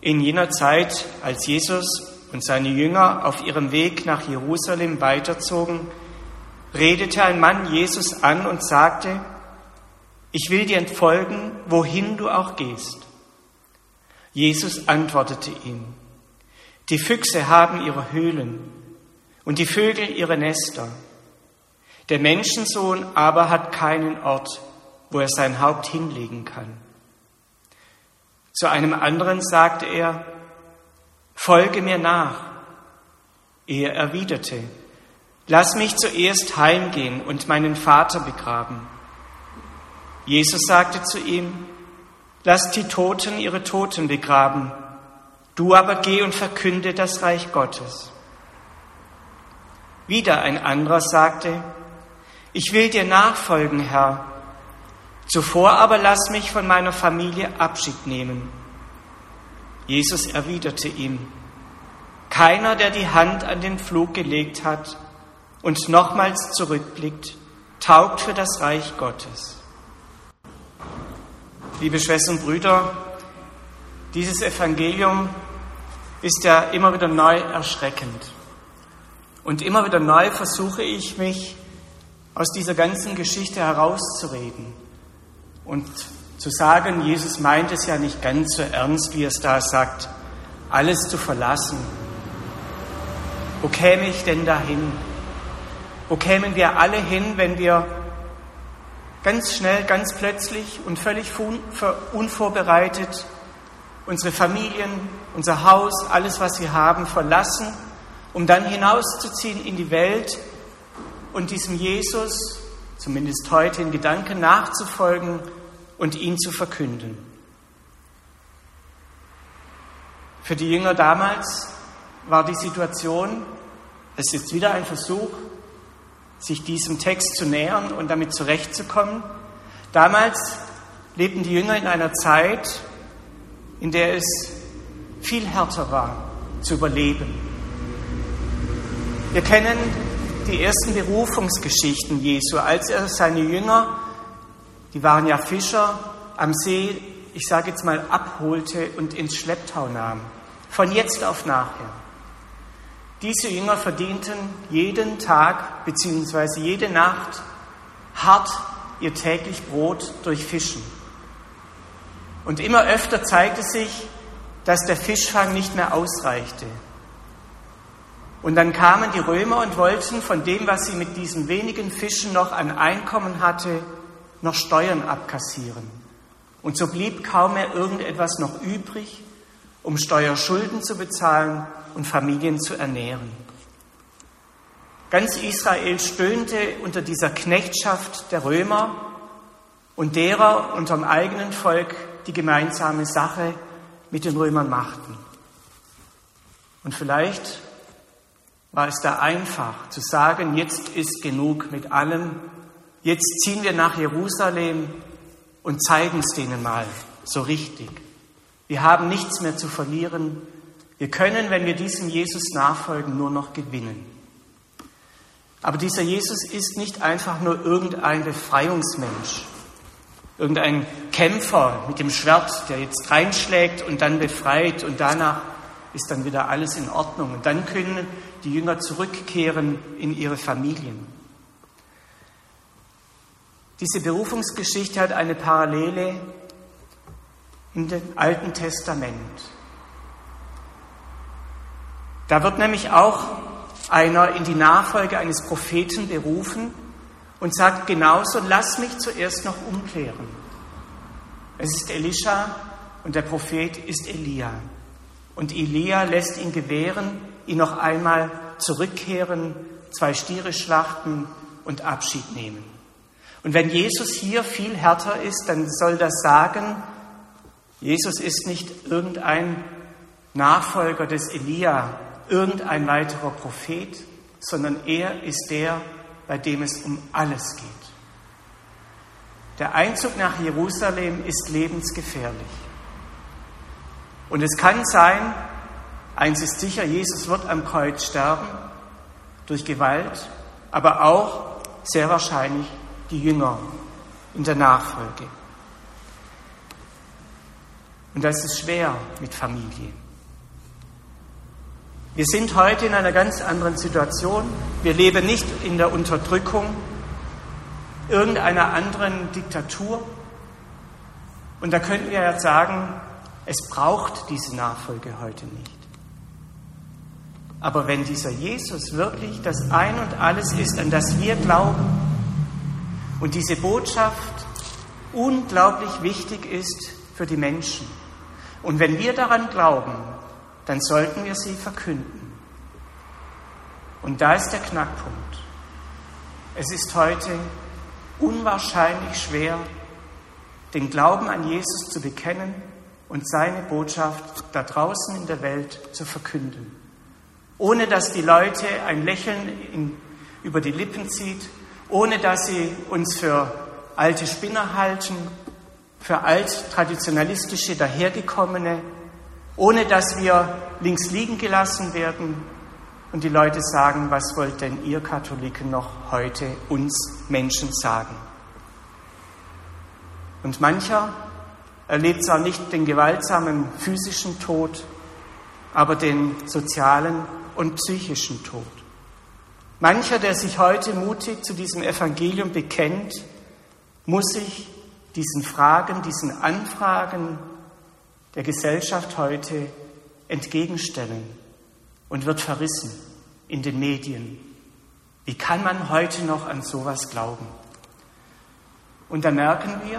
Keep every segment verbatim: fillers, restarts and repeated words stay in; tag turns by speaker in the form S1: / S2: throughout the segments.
S1: In jener Zeit, als Jesus und seine Jünger auf ihrem Weg nach Jerusalem weiterzogen, redete ein Mann Jesus an und sagte: Ich will dir folgen, wohin du auch gehst. Jesus antwortete ihm: Die Füchse haben ihre Höhlen und die Vögel ihre Nester. Der Menschensohn aber hat keinen Ort, wo er sein Haupt hinlegen kann. Zu einem anderen sagte er: Folge mir nach. Er erwiderte: Lass mich zuerst heimgehen und meinen Vater begraben. Jesus sagte zu ihm: Lass die Toten ihre Toten begraben, du aber geh und verkünde das Reich Gottes. Wieder ein anderer sagte: Ich will dir nachfolgen, Herr. Zuvor aber lass mich von meiner Familie Abschied nehmen. Jesus erwiderte ihm: Keiner, der die Hand an den Pflug gelegt hat und nochmals zurückblickt, taugt für das Reich Gottes. Liebe Schwestern und Brüder, dieses Evangelium ist ja immer wieder neu erschreckend. Und immer wieder neu versuche ich, mich aus dieser ganzen Geschichte herauszureden und zu sagen, Jesus meint es ja nicht ganz so ernst, wie er es da sagt, alles zu verlassen. Wo käme ich denn dahin? Wo kämen wir alle hin, wenn wir ganz schnell, ganz plötzlich und völlig unvorbereitet unsere Familien, unser Haus, alles, was wir haben, verlassen, um dann hinauszuziehen in die Welt und diesem Jesus, zumindest heute in Gedanken, nachzufolgen und ihn zu verkünden. Für die Jünger damals war die Situation, es ist wieder ein Versuch, sich diesem Text zu nähern und damit zurechtzukommen. Damals lebten die Jünger in einer Zeit, in der es viel härter war, zu überleben. Wir kennen die ersten Berufungsgeschichten Jesu, als er seine Jünger, die waren ja Fischer, am See, ich sage jetzt mal, abholte und ins Schlepptau nahm. Von jetzt auf nachher. Diese Jünger verdienten jeden Tag bzw. jede Nacht hart ihr täglich Brot durch Fischen. Und immer öfter zeigte sich, dass der Fischfang nicht mehr ausreichte. Und dann kamen die Römer und wollten von dem, was sie mit diesen wenigen Fischen noch an Einkommen hatte, noch Steuern abkassieren. Und so blieb kaum mehr irgendetwas noch übrig, um Steuerschulden zu bezahlen und Familien zu ernähren. Ganz Israel stöhnte unter dieser Knechtschaft der Römer und derer unterm eigenen Volk die gemeinsame Sache mit den Römern machten. Und vielleicht war es da einfach zu sagen, jetzt ist genug mit allem, jetzt ziehen wir nach Jerusalem und zeigen es denen mal so richtig. Wir haben nichts mehr zu verlieren. Wir können, wenn wir diesem Jesus nachfolgen, nur noch gewinnen. Aber dieser Jesus ist nicht einfach nur irgendein Befreiungsmensch, irgendein Kämpfer mit dem Schwert, der jetzt reinschlägt und dann befreit und danach ist dann wieder alles in Ordnung. Und dann können die Jünger zurückkehren in ihre Familien. Diese Berufungsgeschichte hat eine Parallele in dem Alten Testament. Da wird nämlich auch einer in die Nachfolge eines Propheten berufen und sagt genauso, lass mich zuerst noch umkehren. Es ist Elisha und der Prophet ist Elia. Und Elia lässt ihn gewähren, ihn noch einmal zurückkehren, zwei Stiere schlachten und Abschied nehmen. Und wenn Jesus hier viel härter ist, dann soll das sagen, Jesus ist nicht irgendein Nachfolger des Elia, irgendein weiterer Prophet, sondern er ist der, bei dem es um alles geht. Der Einzug nach Jerusalem ist lebensgefährlich. Und es kann sein, eins ist sicher, Jesus wird am Kreuz sterben, durch Gewalt, aber auch sehr wahrscheinlich die Jünger in der Nachfolge. Und das ist schwer mit Familie. Wir sind heute in einer ganz anderen Situation. Wir leben nicht in der Unterdrückung irgendeiner anderen Diktatur. Und da könnten wir ja sagen, es braucht diese Nachfolge heute nicht. Aber wenn dieser Jesus wirklich das Ein und Alles ist, an das wir glauben, und diese Botschaft unglaublich wichtig ist für die Menschen, und wenn wir daran glauben, dann sollten wir sie verkünden. Und da ist der Knackpunkt. Es ist heute unwahrscheinlich schwer, den Glauben an Jesus zu bekennen und seine Botschaft da draußen in der Welt zu verkünden. Ohne dass die Leute ein Lächeln in, über die Lippen zieht, ohne dass sie uns für alte Spinner halten, für alt-traditionalistische Dahergekommene, ohne dass wir links liegen gelassen werden und die Leute sagen, was wollt denn ihr Katholiken noch heute uns Menschen sagen? Und mancher erlebt zwar nicht den gewaltsamen physischen Tod, aber den sozialen und psychischen Tod. Mancher, der sich heute mutig zu diesem Evangelium bekennt, muss sich diesen Fragen, diesen Anfragen der Gesellschaft heute entgegenstellen und wird verrissen in den Medien. Wie kann man heute noch an sowas glauben? Und da merken wir,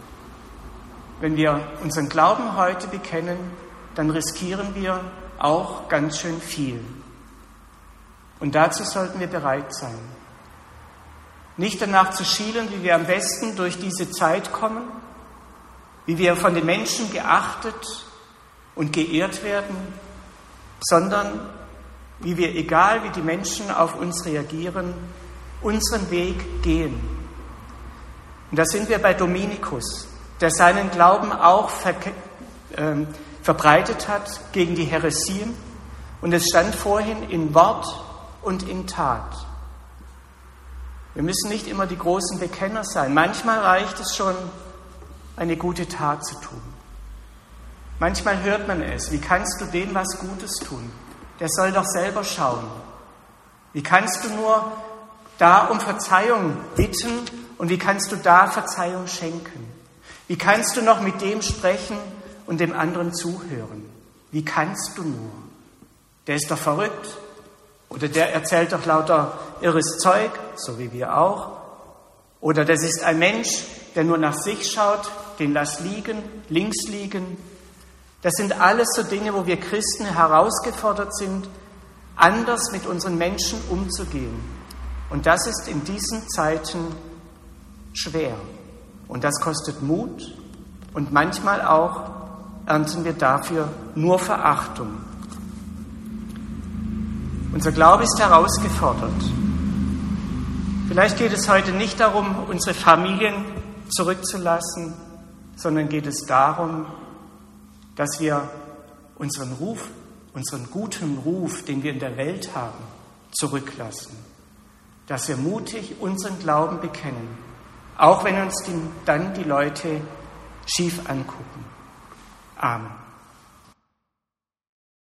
S1: wenn wir unseren Glauben heute bekennen, dann riskieren wir auch ganz schön viel. Und dazu sollten wir bereit sein. Nicht danach zu schielen, wie wir am besten durch diese Zeit kommen, wie wir von den Menschen geachtet und geehrt werden, sondern wie wir, egal wie die Menschen auf uns reagieren, unseren Weg gehen. Und da sind wir bei Dominikus, der seinen Glauben auch ver- äh, verbreitet hat gegen die Häresien. Und es stand vorhin in Wort und in Tat. Wir müssen nicht immer die großen Bekenner sein. Manchmal reicht es schon, eine gute Tat zu tun. Manchmal hört man es. Wie kannst du dem was Gutes tun? Der soll doch selber schauen. Wie kannst du nur da um Verzeihung bitten und wie kannst du da Verzeihung schenken? Wie kannst du noch mit dem sprechen und dem anderen zuhören? Wie kannst du nur? Der ist doch verrückt. Oder der erzählt doch lauter irres Zeug, so wie wir auch. Oder das ist ein Mensch, der nur nach sich schaut, den lass liegen, links liegen. Das sind alles so Dinge, wo wir Christen herausgefordert sind, anders mit unseren Menschen umzugehen. Und das ist in diesen Zeiten schwer. Und das kostet Mut. Und manchmal auch ernten wir dafür nur Verachtung. Unser Glaube ist herausgefordert. Vielleicht geht es heute nicht darum, unsere Familien zurückzulassen, sondern geht es darum, dass wir unseren Ruf, unseren guten Ruf, den wir in der Welt haben, zurücklassen. Dass wir mutig unseren Glauben bekennen, auch wenn uns die, dann die Leute schief angucken. Amen.